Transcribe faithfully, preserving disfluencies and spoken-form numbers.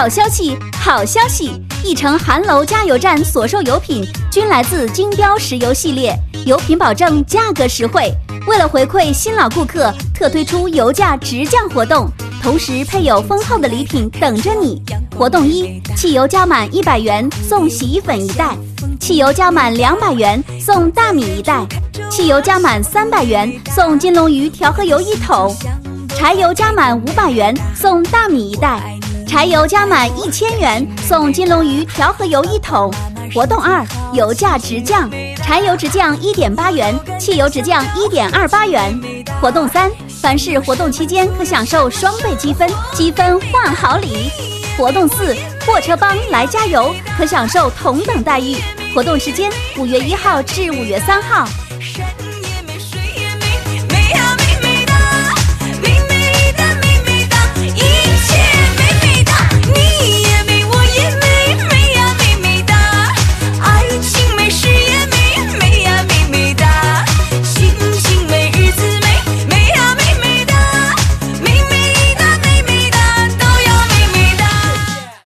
好消息，好消息！一城韩楼加油站所售油品均来自金标石油系列，油品保证价格实惠。为了回馈新老顾客，特推出油价直降活动，同时配有丰厚的礼品等着你。活动一：汽油加满一百元送洗衣粉一袋；汽油加满两百元送大米一袋；汽油加满三百元送金龙鱼调和油一桶；柴油加满五百元送大米一袋；柴油加满一千元送金龙鱼调和油一桶。活动二：油价直降，柴油直降一点八元，汽油直降一点二八元。活动三：凡是活动期间可享受双倍积分，积分换好礼。活动四：货车帮来加油，可享受同等待遇。活动时间：五月一号至五月三号。